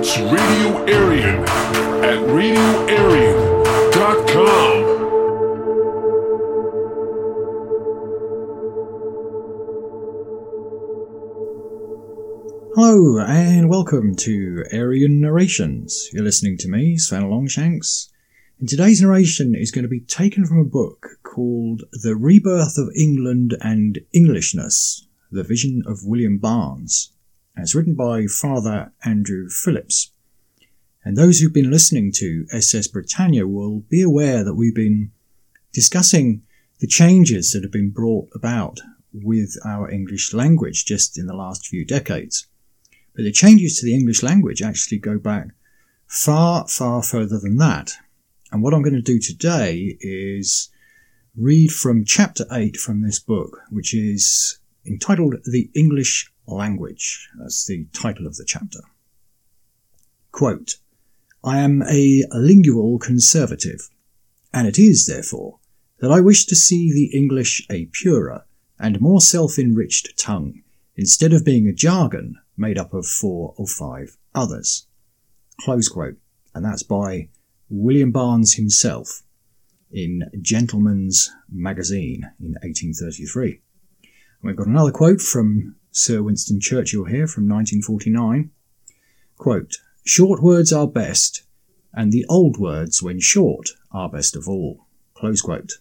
It's Radio Aryan at radioaryan.com. Hello and welcome to Aryan Narrations. You're listening to me, Sven Longshanks, and today's narration is going to be taken from a book called The Rebirth of England and Englishness, The Vision of William Barnes. And it's written by Father Andrew Phillips. And those who've been listening to SS Britannia will be aware that we've been discussing the changes that have been brought about with our English language just in the last few decades. But the changes to the English language actually go back far, far further than that. And what I'm going to do today is read from chapter 8 from this book, which is entitled The English Language. That's the title of the chapter. Quote, I am a lingual conservative, and it is, therefore, that I wish to see the English a purer and more self-enriched tongue, instead of being a jargon made up of 4 or 5 others. Close quote. And that's by William Barnes himself in Gentleman's Magazine in 1833. And we've got another quote from Sir Winston Churchill here from 1949. Quote, short words are best, and the old words, when short, are best of all. Close quote.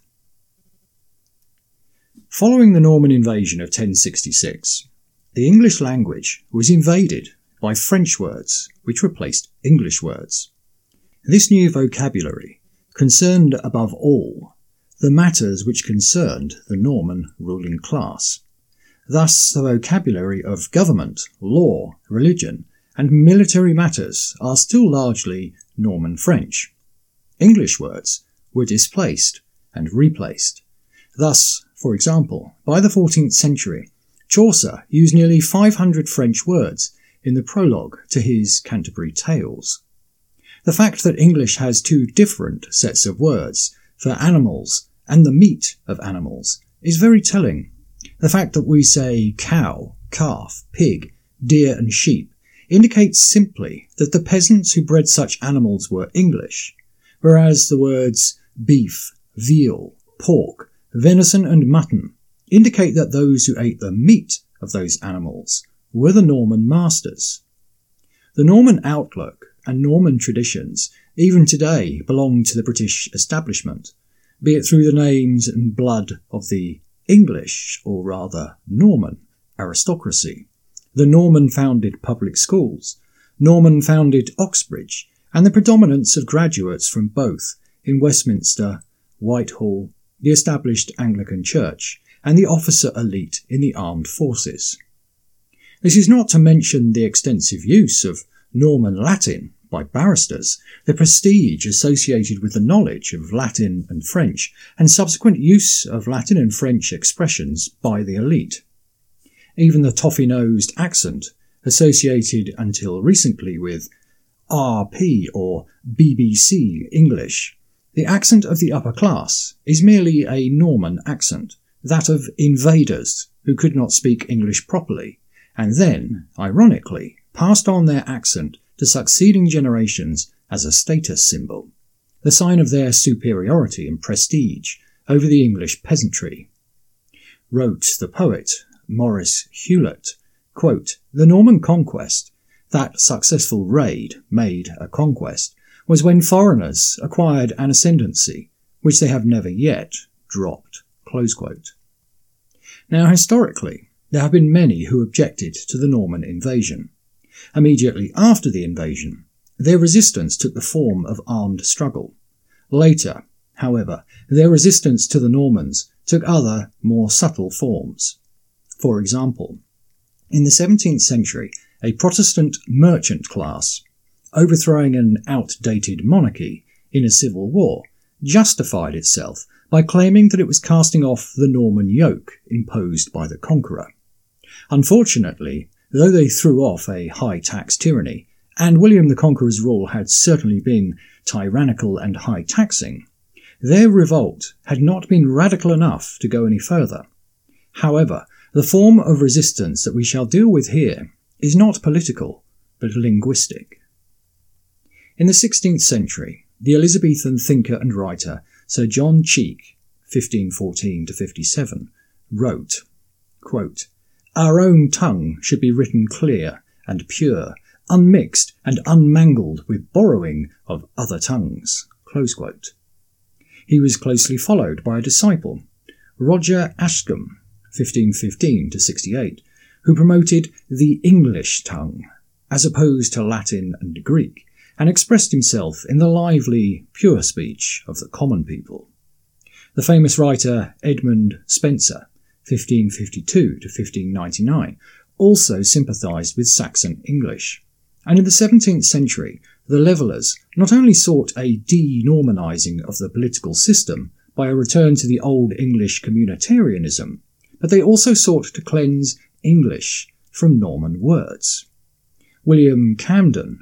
Following the Norman invasion of 1066, the English language was invaded by French words, which replaced English words. This new vocabulary concerned above all the matters which concerned the Norman ruling class. Thus, the vocabulary of government, law, religion, and military matters are still largely Norman French. English words were displaced and replaced. Thus, for example, by the 14th century, Chaucer used nearly 500 French words in the prologue to his Canterbury Tales. The fact that English has 2 different sets of words for animals and the meat of animals is very telling. The fact that we say cow, calf, pig, deer and sheep indicates simply that the peasants who bred such animals were English, whereas the words beef, veal, pork, venison and mutton indicate that those who ate the meat of those animals were the Norman masters. The Norman outlook and Norman traditions even today belong to the British establishment, be it through the names and blood of the English, or rather Norman, aristocracy. The Norman-founded public schools, Norman-founded Oxbridge, and the predominance of graduates from both in Westminster, Whitehall, the established Anglican Church, and the officer elite in the armed forces. This is not to mention the extensive use of Norman Latin by barristers, the prestige associated with the knowledge of Latin and French, and subsequent use of Latin and French expressions by the elite. Even the toffee-nosed accent, associated until recently with RP or BBC English, the accent of the upper class is merely a Norman accent, that of invaders who could not speak English properly, and then, ironically, passed on their accent to succeeding generations as a status symbol, the sign of their superiority and prestige over the English peasantry. Wrote the poet Maurice Hewlett, quote, the Norman conquest, that successful raid made a conquest, was when foreigners acquired an ascendancy, which they have never yet dropped. Close quote. Now, historically, there have been many who objected to the Norman invasion. Immediately after the invasion, their resistance took the form of armed struggle. Later, however, their resistance to the Normans took other, more subtle forms. For example, in the 17th century, a Protestant merchant class, overthrowing an outdated monarchy in a civil war, justified itself by claiming that it was casting off the Norman yoke imposed by the conqueror. Unfortunately, though they threw off a high-tax tyranny, and William the Conqueror's rule had certainly been tyrannical and high-taxing, their revolt had not been radical enough to go any further. However, the form of resistance that we shall deal with here is not political, but linguistic. In the 16th century, the Elizabethan thinker and writer Sir John Cheek, 1514-57, wrote, quote, "Our own tongue should be written clear and pure, unmixed and unmangled with borrowing of other tongues." Close quote. He was closely followed by a disciple, Roger Ascham, 1515-68, who promoted the English tongue, as opposed to Latin and Greek, and expressed himself in the lively, pure speech of the common people. The famous writer Edmund Spenser, 1552-1599, also sympathised with Saxon English, and in the 17th century the Levellers not only sought a de-Normanising of the political system by a return to the Old English communitarianism, but they also sought to cleanse English from Norman words. William Camden,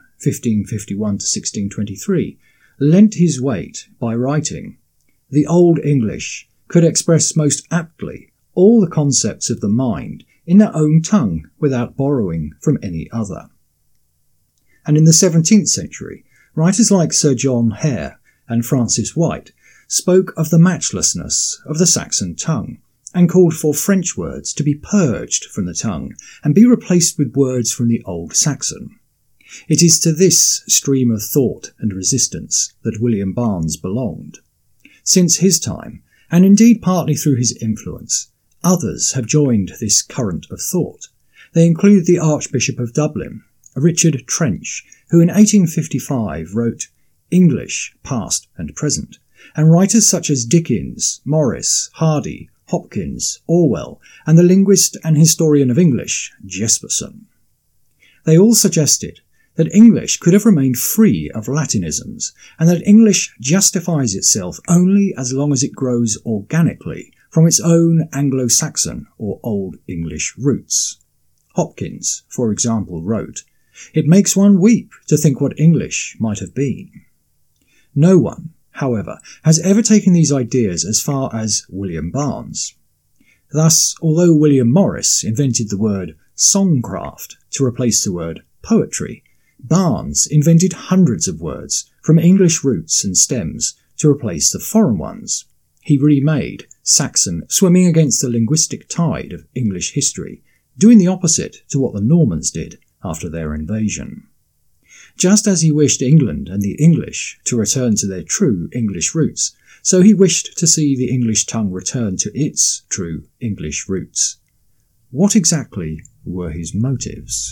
1551-1623, lent his weight by writing, "The Old English could express most aptly all the concepts of the mind in their own tongue without borrowing from any other." And in the 17th century, writers like Sir John Hare and Francis White spoke of the matchlessness of the Saxon tongue, and called for French words to be purged from the tongue and be replaced with words from the Old Saxon. It is to this stream of thought and resistance that William Barnes belonged. Since his time, and indeed partly through his influence, others have joined this current of thought. They include the Archbishop of Dublin, Richard Trench, who in 1855 wrote English, Past and Present, and writers such as Dickens, Morris, Hardy, Hopkins, Orwell, and the linguist and historian of English, Jesperson. They all suggested that English could have remained free of Latinisms, and that English justifies itself only as long as it grows organically from its own Anglo-Saxon or Old English roots. Hopkins, for example, wrote, "It makes one weep to think what English might have been." No one, however, has ever taken these ideas as far as William Barnes. Thus, although William Morris invented the word songcraft to replace the word poetry, Barnes invented hundreds of words from English roots and stems to replace the foreign ones. He remade Saxon swimming against the linguistic tide of English history, doing the opposite to what the Normans did after their invasion. Just as he wished England and the English to return to their true English roots, so he wished to see the English tongue return to its true English roots. What exactly were his motives?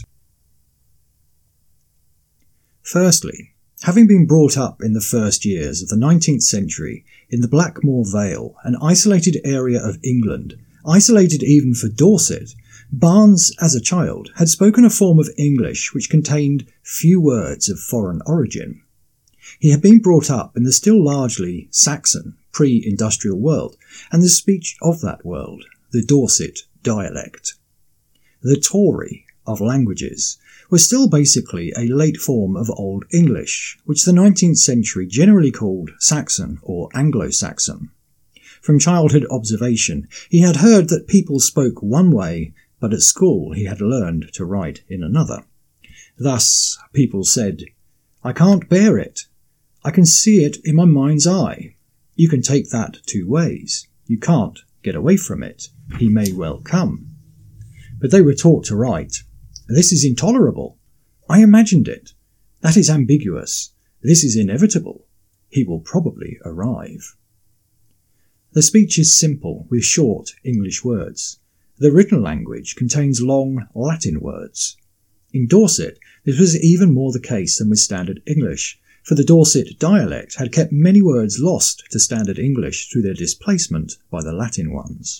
Firstly, having been brought up in the first years of the 19th century in the Blackmore Vale, an isolated area of England, isolated even for Dorset, Barnes, as a child, had spoken a form of English which contained few words of foreign origin. He had been brought up in the still largely Saxon, pre-industrial world, and the speech of that world, the Dorset dialect. The Tory of languages was still basically a late form of Old English, which the 19th century generally called Saxon or Anglo-Saxon. From childhood observation, he had heard that people spoke one way, but at school he had learned to write in another. Thus, people said, "I can't bear it. I can see it in my mind's eye. You can take that two ways. You can't get away from it. He may well come." But they were taught to write, "This is intolerable. I imagined it. That is ambiguous. This is inevitable. He will probably arrive." The speech is simple, with short English words. The written language contains long Latin words. In Dorset, this was even more the case than with Standard English, for the Dorset dialect had kept many words lost to Standard English through their displacement by the Latin ones.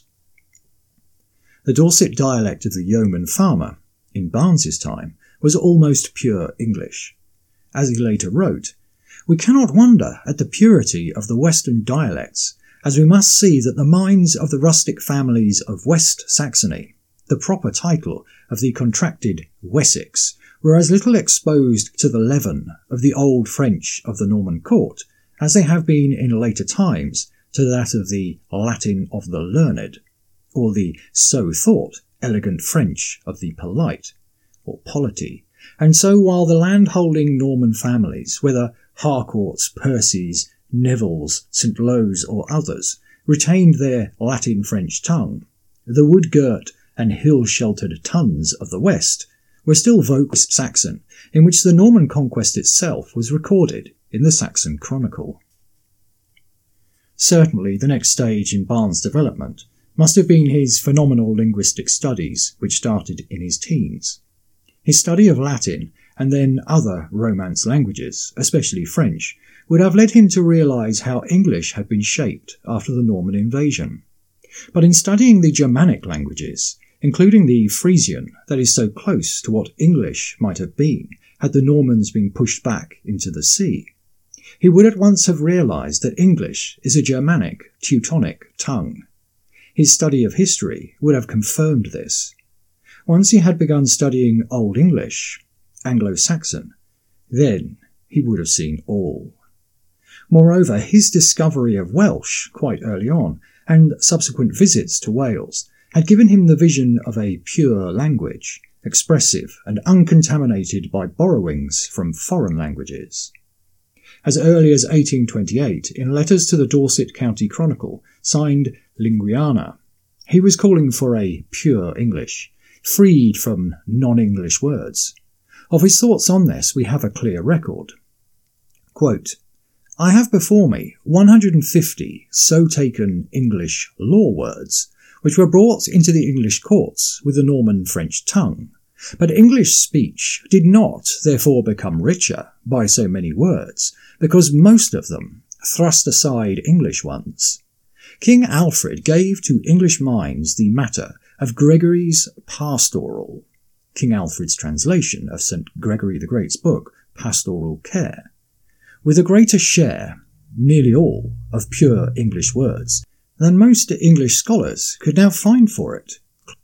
The Dorset dialect of the yeoman farmer, in Barnes's time, was almost pure English. As he later wrote, "We cannot wonder at the purity of the Western dialects, as we must see that the minds of the rustic families of West Saxony, the proper title of the contracted Wessex, were as little exposed to the leaven of the old French of the Norman court as they have been in later times to that of the Latin of the learned, or the so thought elegant French of the polite, or polity, And so while the land-holding Norman families, whether Harcourts, Percys, Nevilles, St. Loes or others, retained their Latin-French tongue, the wood-girt and hill-sheltered tons of the West were still vocal Saxon, in which the Norman conquest itself was recorded in the Saxon Chronicle. Certainly the next stage in Barnes' development must have been his phenomenal linguistic studies, which started in his teens. His study of Latin, and then other Romance languages, especially French, would have led him to realise how English had been shaped after the Norman invasion. But in studying the Germanic languages, including the Frisian that is so close to what English might have been had the Normans been pushed back into the sea, he would at once have realised that English is a Germanic, Teutonic tongue. His study of history would have confirmed this. Once he had begun studying Old English, Anglo-Saxon, then he would have seen all. Moreover, his discovery of Welsh quite early on, and subsequent visits to Wales, had given him the vision of a pure language, expressive and uncontaminated by borrowings from foreign languages. As early as 1828, in letters to the Dorset County Chronicle, signed Linguiana, he was calling for a pure English, freed from non-English words. Of his thoughts on this we have a clear record. Quote, "I have before me 150 so taken English law words, which were brought into the English courts with the Norman French tongue. But English speech did not therefore become richer by so many words, because most of them thrust aside English ones. King Alfred gave to English minds the matter of Gregory's Pastoral," King Alfred's translation of St. Gregory the Great's book, Pastoral Care, "with a greater share, nearly all, of pure English words, than most English scholars could now find for it."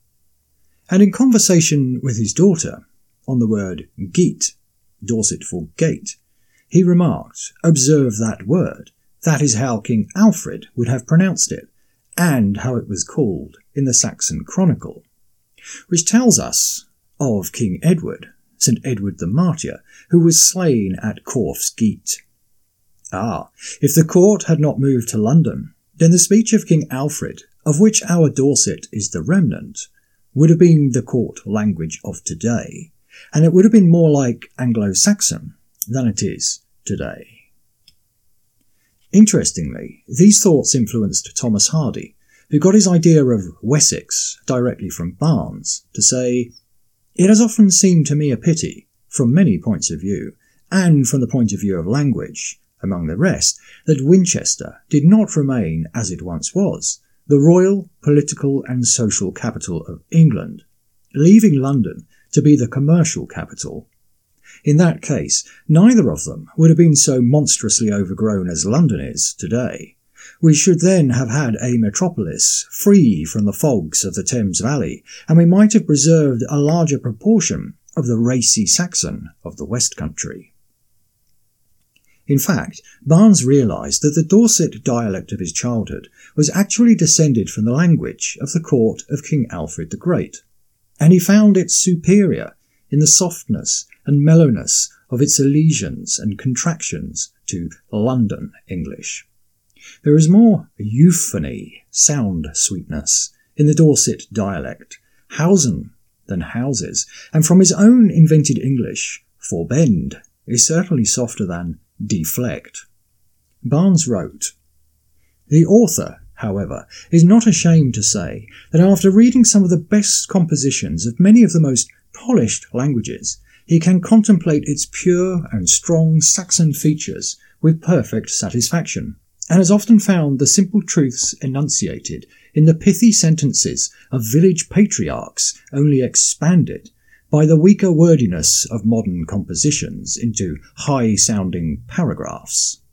And in conversation with his daughter, on the word gate, Dorset for gate, he remarked, "Observe that word. That is how King Alfred would have pronounced it, and how it was called in the Saxon Chronicle," which tells us of King Edward, St. Edward the Martyr, who was slain at Corf's Gate. If the court had not moved to London, then the speech of King Alfred, of which our Dorset is the remnant, would have been the court language of today, and it would have been more like Anglo-Saxon than it is today. Interestingly, these thoughts influenced Thomas Hardy, who got his idea of Wessex directly from Barnes, to say, "It has often seemed to me a pity, from many points of view, and from the point of view of language, among the rest, that Winchester did not remain as it once was, the royal, political and social capital of England, leaving London to be the commercial capital. In that case, neither of them would have been so monstrously overgrown as London is today. We should then have had a metropolis free from the fogs of the Thames Valley, and we might have preserved a larger proportion of the racy Saxon of the West Country." In fact, Barnes realised that the Dorset dialect of his childhood was actually descended from the language of the court of King Alfred the Great, and he found it superior in the softness and mellowness of its elisions and contractions to London English. There is more euphony, sound sweetness, in the Dorset dialect, housen than houses, and from his own invented English, forbend is certainly softer than deflect. Barnes wrote, "The author, however, is not ashamed to say that after reading some of the best compositions of many of the most polished languages, he can contemplate its pure and strong Saxon features with perfect satisfaction, and has often found the simple truths enunciated in the pithy sentences of village patriarchs only expanded by the weaker wordiness of modern compositions into high-sounding paragraphs."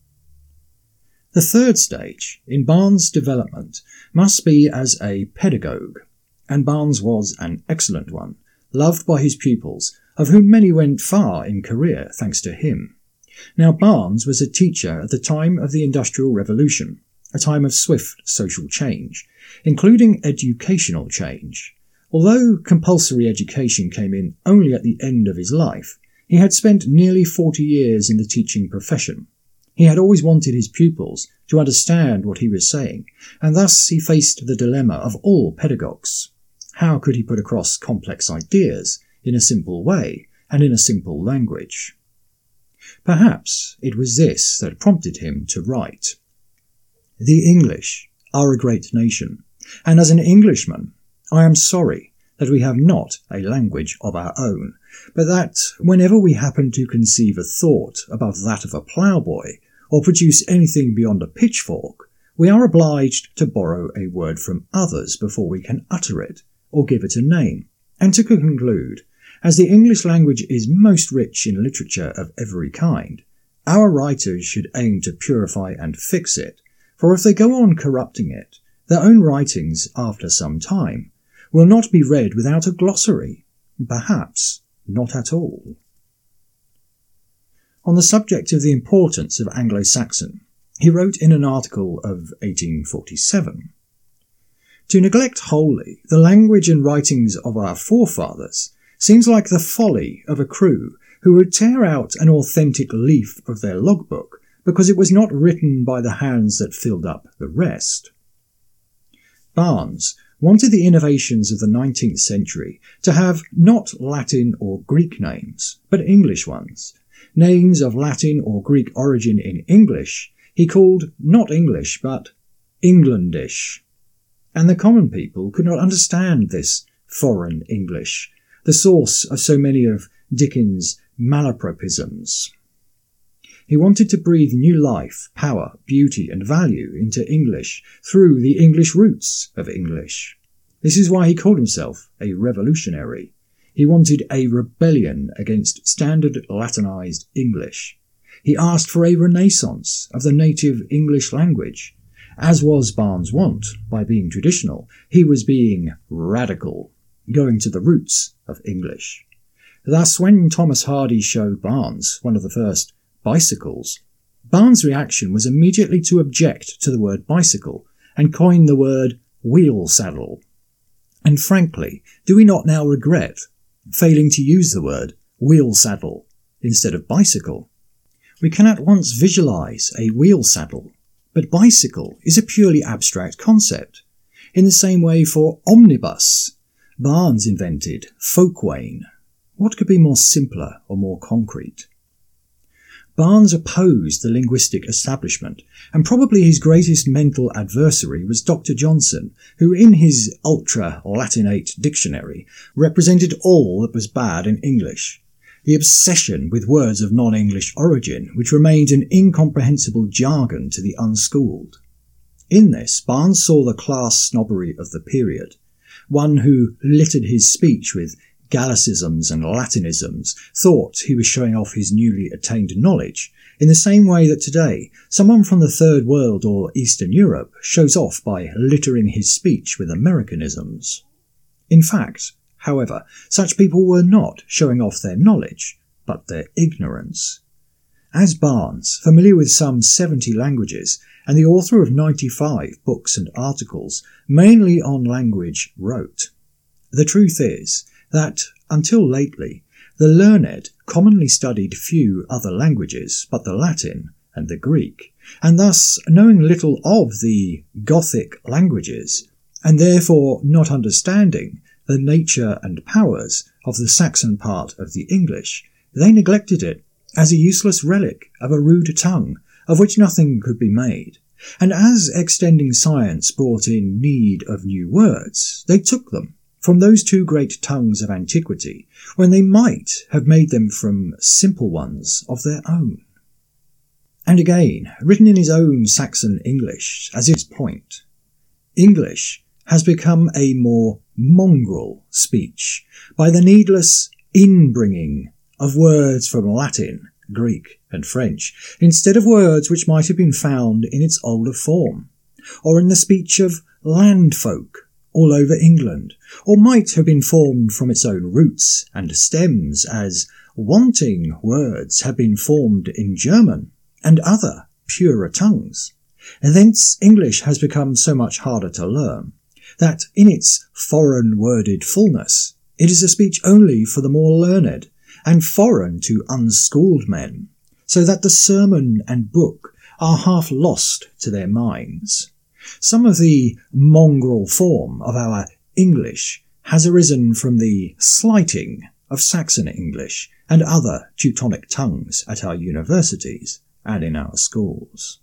The third stage in Barnes' development must be as a pedagogue, and Barnes was an excellent one, loved by his pupils, of whom many went far in career thanks to him. Now, Barnes was a teacher at the time of the Industrial Revolution, a time of swift social change, including educational change, Although compulsory education came in only at the end of his life, he had spent nearly 40 years in the teaching profession. He had always wanted his pupils to understand what he was saying, and thus he faced the dilemma of all pedagogues. How could he put across complex ideas in a simple way and in a simple language? Perhaps it was this that prompted him to write. The English are a great nation, and as an Englishman, I am sorry that we have not a language of our own, but that whenever we happen to conceive a thought above that of a ploughboy, or produce anything beyond a pitchfork, we are obliged to borrow a word from others before we can utter it, or give it a name. And to conclude, as the English language is most rich in literature of every kind, our writers should aim to purify and fix it, for if they go on corrupting it, their own writings, after some time, will not be read without a glossary, perhaps not at all. On the subject of the importance of Anglo-Saxon, he wrote in an article of 1847, "To neglect wholly the language and writings of our forefathers seems like the folly of a crew who would tear out an authentic leaf of their logbook because it was not written by the hands that filled up the rest." Barnes wanted the innovations of the 19th century to have not Latin or Greek names, but English ones. Names of Latin or Greek origin in English he called not English but Englandish. And the common people could not understand this foreign English, the source of so many of Dickens' malapropisms. He wanted to breathe new life, power, beauty and value into English through the English roots of English. This is why he called himself a revolutionary. He wanted a rebellion against standard Latinized English. He asked for a renaissance of the native English language. As was Barnes' wont, by being traditional, he was being radical, going to the roots of English. Thus, when Thomas Hardy showed Barnes one of the first bicycles, Barnes' reaction was immediately to object to the word bicycle and coin the word wheel saddle. And frankly, do we not now regret failing to use the word wheel saddle instead of bicycle? We can at once visualize a wheel saddle, but bicycle is a purely abstract concept. In the same way for omnibus, Barnes invented folkwain. What could be more simpler or more concrete? Barnes opposed the linguistic establishment, and probably his greatest mental adversary was Dr. Johnson, who in his ultra-Latinate dictionary represented all that was bad in English. The obsession with words of non-English origin, which remained an incomprehensible jargon to the unschooled. In this, Barnes saw the class snobbery of the period, one who littered his speech with Gallicisms and Latinisms, thought he was showing off his newly attained knowledge, in the same way that today someone from the Third World or Eastern Europe shows off by littering his speech with Americanisms. In fact, however, such people were not showing off their knowledge, but their ignorance. As Barnes, familiar with some 70 languages, and the author of 95 books and articles, mainly on language, wrote, "The truth is that, until lately, the learned commonly studied few other languages but the Latin and the Greek, and thus, knowing little of the Gothic languages, and therefore not understanding the nature and powers of the Saxon part of the English, they neglected it as a useless relic of a rude tongue, of which nothing could be made. And as extending science brought in need of new words, they took them from those two great tongues of antiquity, when they might have made them from simple ones of their own." And again, written in his own Saxon English, as his point, "English has become a more mongrel speech by the needless inbringing of words from Latin, Greek and French, instead of words which might have been found in its older form, or in the speech of landfolk all over England, or might have been formed from its own roots and stems, as wanting words have been formed in German and other purer tongues. And thence English has become so much harder to learn, that in its foreign-worded fullness, it is a speech only for the more learned, and foreign to unschooled men, so that the sermon and book are half lost to their minds. Some of the mongrel form of our English has arisen from the slighting of Saxon English and other Teutonic tongues at our universities and in our schools.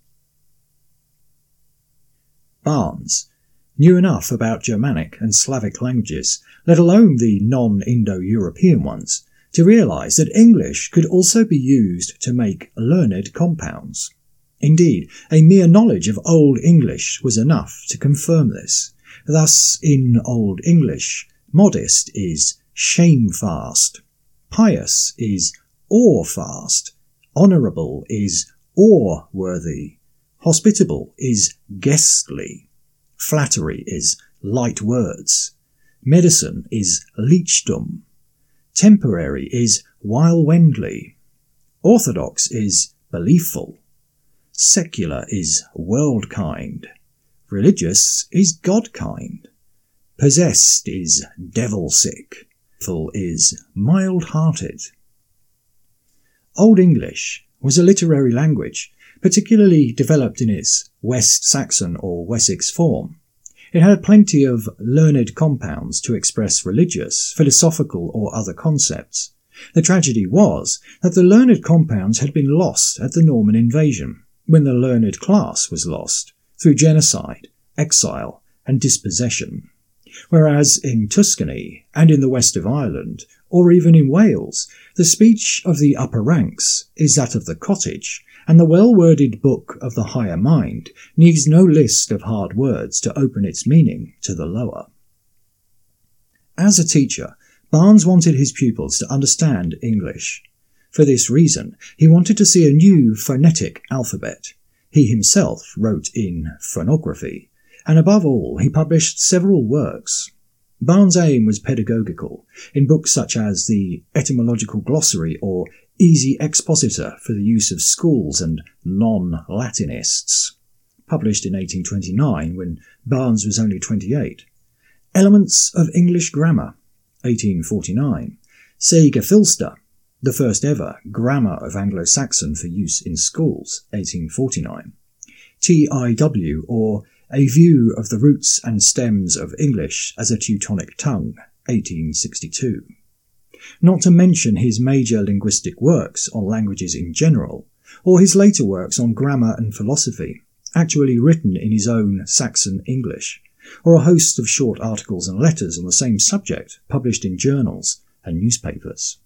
Barnes knew enough about Germanic and Slavic languages, let alone the non-Indo-European ones, to realise that English could also be used to make learned compounds. Indeed, a mere knowledge of Old English was enough to confirm this. Thus, in Old English, modest is shamefast, pious is awe-fast, honourable is awe-worthy, hospitable is guestly, flattery is light words, medicine is leechdom, temporary is whilewendly, orthodox is beliefful, secular is world-kind, religious is God-kind, possessed is devil-sick, full is mild-hearted. Old English was a literary language, particularly developed in its West Saxon or Wessex form. It had plenty of learned compounds to express religious, philosophical or other concepts. The tragedy was that the learned compounds had been lost at the Norman invasion, when the learned class was lost, through genocide, exile and dispossession. Whereas in Tuscany and in the west of Ireland, or even in Wales, the speech of the upper ranks is that of the cottage, and the well-worded book of the higher mind needs no list of hard words to open its meaning to the lower. As a teacher, Barnes wanted his pupils to understand English. For this reason, he wanted to see a new phonetic alphabet. He himself wrote in phonography, and above all, he published several works. Barnes' aim was pedagogical, in books such as the Etymological Glossary or Easy Expositor for the use of schools and non-Latinists, published in 1829 when Barnes was only 28, Elements of English Grammar, 1849, Se Gefilster, the first ever Grammar of Anglo-Saxon for use in schools, 1849, TIW or A View of the Roots and Stems of English as a Teutonic Tongue, 1862. Not to mention his major linguistic works on languages in general, or his later works on grammar and philosophy, actually written in his own Saxon English, or a host of short articles and letters on the same subject published in journals and newspapers.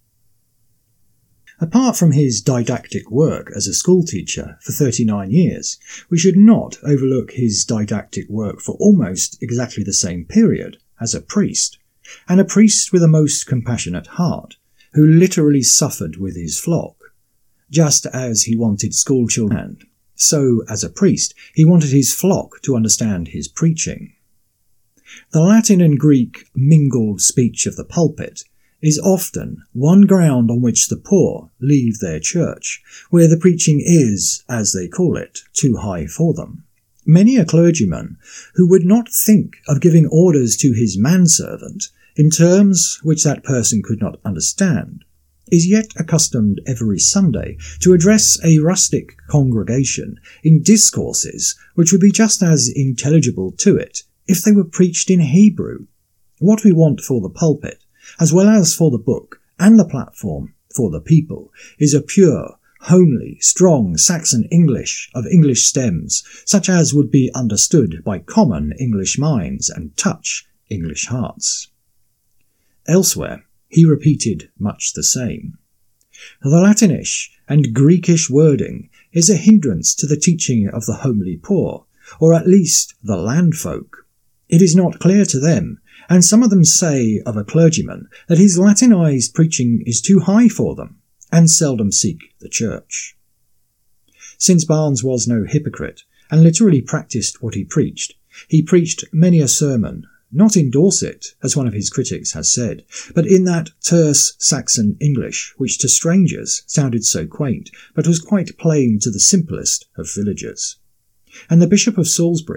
Apart from his didactic work as a schoolteacher for 39 years, we should not overlook his didactic work for almost exactly the same period as a priest, and a priest with a most compassionate heart, who literally suffered with his flock. Just as he wanted schoolchildren, so as a priest he wanted his flock to understand his preaching. The Latin and Greek mingled speech of the pulpit is often one ground on which the poor leave their church, where the preaching is, as they call it, too high for them. Many a clergyman, who would not think of giving orders to his manservant in terms which that person could not understand, is yet accustomed every Sunday to address a rustic congregation in discourses which would be just as intelligible to it if they were preached in Hebrew. What we want for the pulpit, as well as for the book and the platform for the people, is a pure, homely, strong Saxon English of English stems, such as would be understood by common English minds and touch English hearts. Elsewhere, he repeated much the same. The Latinish and Greekish wording is a hindrance to the teaching of the homely poor, or at least the landfolk. It is not clear to them, and some of them say of a clergyman that his Latinized preaching is too high for them, and seldom seek the church. Since Barnes was no hypocrite, and literally practised what he preached many a sermon, not in Dorset, as one of his critics has said, but in that terse Saxon English which to strangers sounded so quaint, but was quite plain to the simplest of villagers. And the Bishop of Salisbury,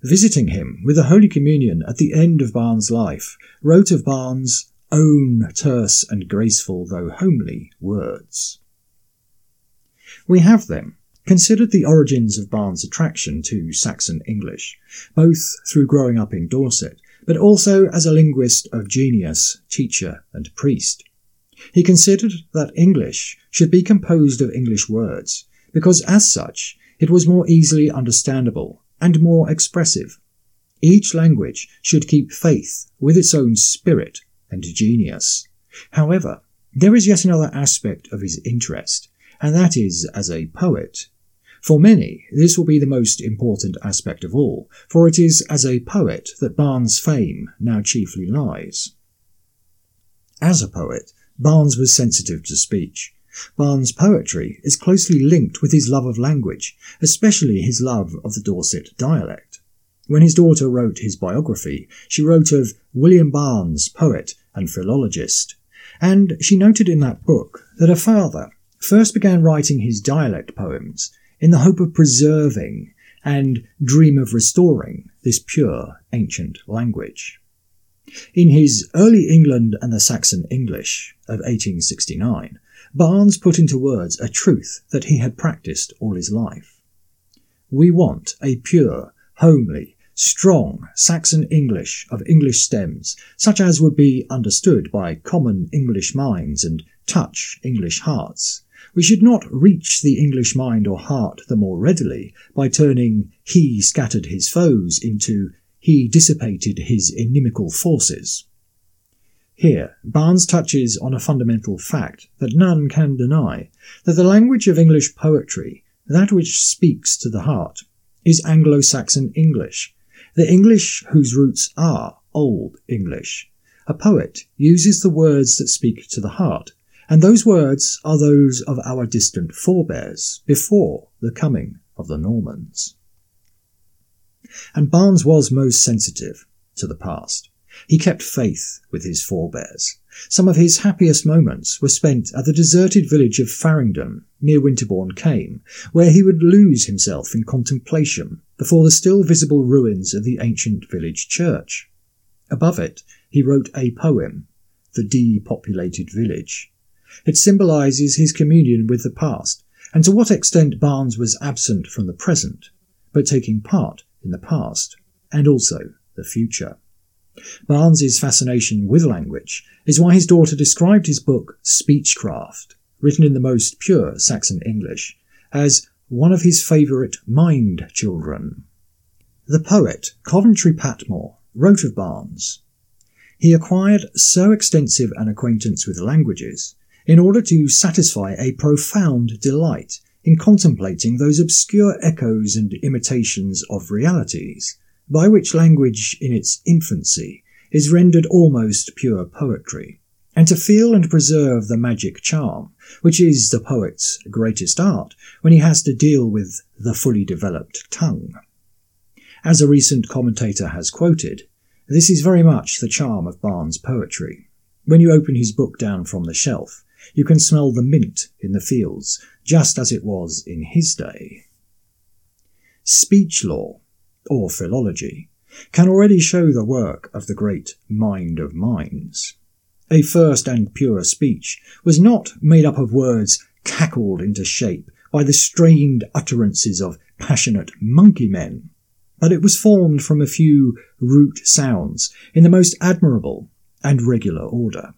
visiting him with the Holy Communion at the end of Barnes' life, wrote of Barnes' own terse and graceful though homely words. We have, then, considered the origins of Barnes' attraction to Saxon English, both through growing up in Dorset, but also as a linguist of genius, teacher and priest. He considered that English should be composed of English words, because as such it was more easily understandable and more expressive. Each language should keep faith with its own spirit and genius. However, there is yet another aspect of his interest, and that is as a poet. For many, this will be the most important aspect of all, for it is as a poet that Barnes' fame now chiefly lies. As a poet, Barnes was sensitive to speech. Barnes' poetry is closely linked with his love of language, especially his love of the Dorset dialect. When his daughter wrote his biography, she wrote of William Barnes, poet and philologist, and she noted in that book that her father first began writing his dialect poems in the hope of preserving and dream of restoring this pure ancient language. In his Early England and the Saxon English of 1869, Barnes put into words a truth that he had practised all his life. We want a pure, homely, strong Saxon English of English stems, such as would be understood by common English minds and touch English hearts. We should not reach the English mind or heart the more readily by turning "he scattered his foes" into "he dissipated his inimical forces." Here, Barnes touches on a fundamental fact that none can deny, that the language of English poetry, that which speaks to the heart, is Anglo-Saxon English, the English whose roots are Old English. A poet uses the words that speak to the heart, and those words are those of our distant forebears before the coming of the Normans. And Barnes was most sensitive to the past. He kept faith with his forebears. Some of his happiest moments were spent at the deserted village of Farringdon, near Winterbourne Came, where he would lose himself in contemplation before the still visible ruins of the ancient village church. Above it, he wrote a poem, The Depopulated Village. It symbolises his communion with the past, and to what extent Barnes was absent from the present, but taking part in the past, and also the future. Barnes's fascination with language is why his daughter described his book Speechcraft, written in the most pure Saxon English, as one of his favourite mind children. The poet Coventry Patmore wrote of Barnes, "He acquired so extensive an acquaintance with languages in order to satisfy a profound delight in contemplating those obscure echoes and imitations of realities, by which language in its infancy is rendered almost pure poetry, and to feel and preserve the magic charm, which is the poet's greatest art when he has to deal with the fully developed tongue." As a recent commentator has quoted, this is very much the charm of Barnes' poetry. When you open his book down from the shelf, you can smell the mint in the fields, just as it was in his day. Speech law, or philology, can already show the work of the great mind of minds. A first and pure speech was not made up of words cackled into shape by the strained utterances of passionate monkey men, but it was formed from a few root sounds in the most admirable and regular order.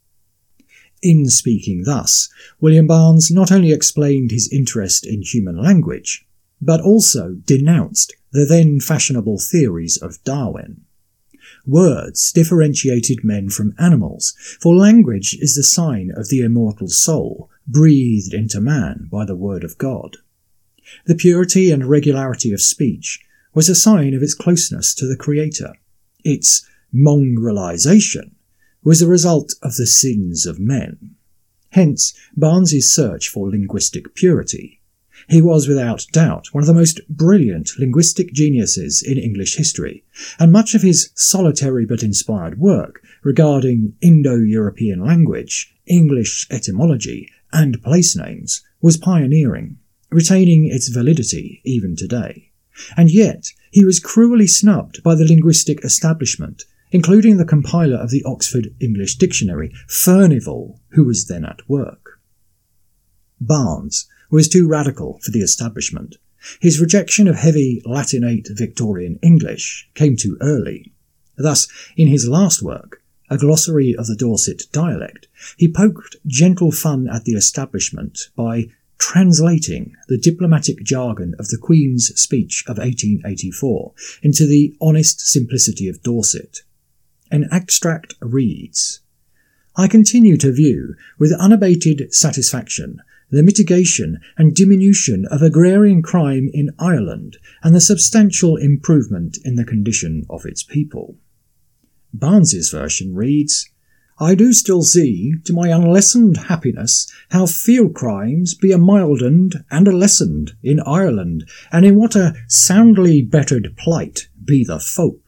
In speaking thus, William Barnes not only explained his interest in human language, but also denounced the then fashionable theories of Darwin. Words differentiated men from animals, for language is the sign of the immortal soul breathed into man by the word of God. The purity and regularity of speech was a sign of its closeness to the Creator. Its mongrelization was the result of the sins of men. Hence, Barnes's search for linguistic purity. He was without doubt one of the most brilliant linguistic geniuses in English history, and much of his solitary but inspired work regarding Indo-European language, English etymology, and place names was pioneering, retaining its validity even today. And yet, He was cruelly snubbed by the linguistic establishment, including the compiler of the Oxford English Dictionary, Furnivall, who was then at work. Barnes was too radical for the establishment. His rejection of heavy Latinate Victorian English came too early. Thus, in his last work, A Glossary of the Dorset Dialect, he poked gentle fun at the establishment by translating the diplomatic jargon of the Queen's speech of 1884 into the honest simplicity of Dorset. An extract reads, "I continue to view with unabated satisfaction the mitigation and diminution of agrarian crime in Ireland and the substantial improvement in the condition of its people." Barnes's version reads, "I do still see, to my unlessened happiness, how field crimes be a mildened and a lessened in Ireland, and in what a soundly bettered plight be the folk."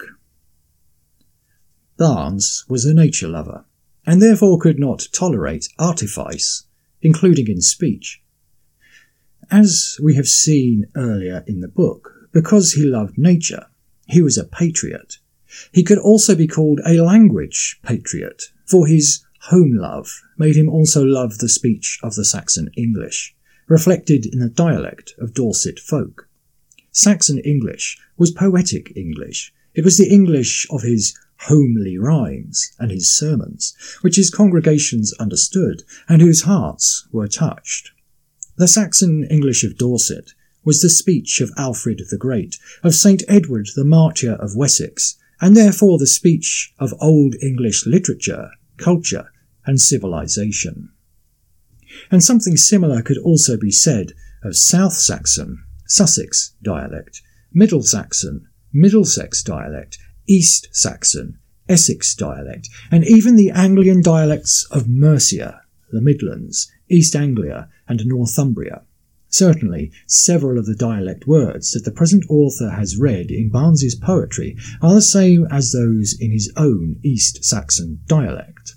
Barnes was a nature lover, and therefore could not tolerate artifice, including in speech. As we have seen earlier in the book, because he loved nature, he was a patriot. He could also be called a language patriot, for his home love made him also love the speech of the Saxon English, reflected in the dialect of Dorset folk. Saxon English was poetic English. It was the English of his homely rhymes and his sermons, which his congregations understood and whose hearts were touched. The Saxon English of Dorset was the speech of Alfred the Great, of St. Edward the Martyr of Wessex, and therefore the speech of Old English literature, culture, and civilization. And something similar could also be said of South Saxon, Sussex dialect, Middle Saxon, Middlesex dialect, East Saxon, Essex dialect, and even the Anglian dialects of Mercia, the Midlands, East Anglia, and Northumbria. Certainly, several of the dialect words that the present author has read in Barnes's poetry are the same as those in his own East Saxon dialect.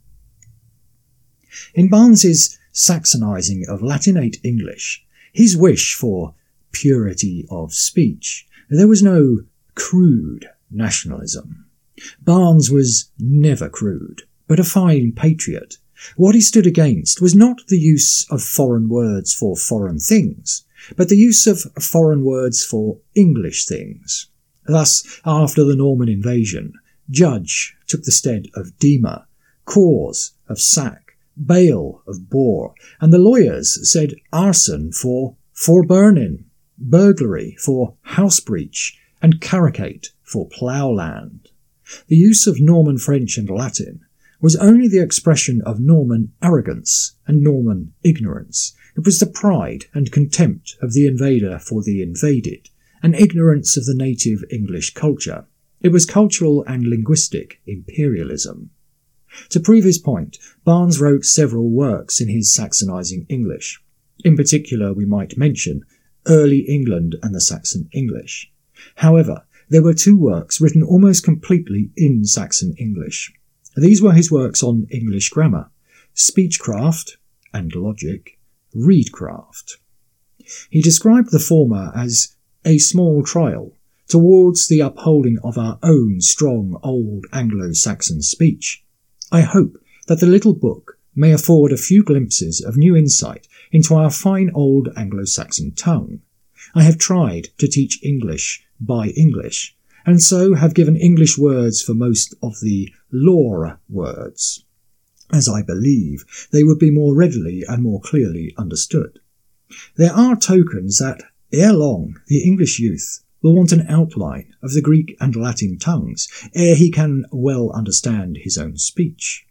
In Barnes's Saxonizing of Latinate English, his wish for purity of speech, there was no crude nationalism. Barnes was never crude, but a fine patriot. What he stood against was not the use of foreign words for foreign things, but the use of foreign words for English things. Thus, after the Norman invasion, judge took the stead of deemer, cause of sack, bail of bore, and the lawyers said arson for burning, burglary for house breach, and carricate for ploughland. The use of Norman French and Latin was only the expression of Norman arrogance and Norman ignorance. It was the pride and contempt of the invader for the invaded, and ignorance of the native English culture. It was cultural and linguistic imperialism. To prove his point, Barnes wrote several works in his Saxonizing English. In particular, we might mention Early England and the Saxon English. However, there were two works written almost completely in Saxon English. These were his works on English grammar, speechcraft and logic, reedcraft. He described the former as a small trial towards the upholding of our own strong old Anglo-Saxon speech. I hope that the little book may afford a few glimpses of new insight into our fine old Anglo-Saxon tongue. I have tried to teach English by English, and so have given English words for most of the law words, as I believe they would be more readily and more clearly understood. There are tokens that, ere long, the English youth will want an outline of the Greek and Latin tongues, ere he can well understand his own speech.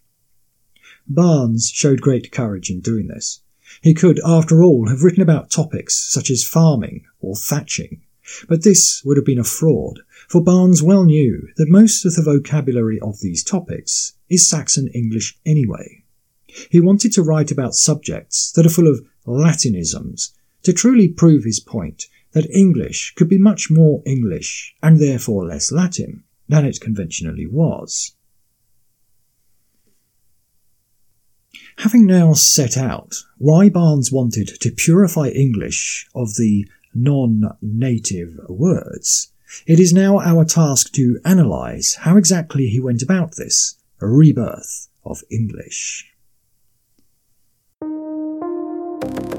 Barnes showed great courage in doing this. He could, after all, have written about topics such as farming or thatching, but this would have been a fraud, for Barnes well knew that most of the vocabulary of these topics is Saxon English anyway. He wanted to write about subjects that are full of Latinisms, to truly prove his point that English could be much more English, and therefore less Latin, than it conventionally was. Having now set out why Barnes wanted to purify English of the non-native words, It is now our task to analyse how exactly he went about this, a rebirth of English.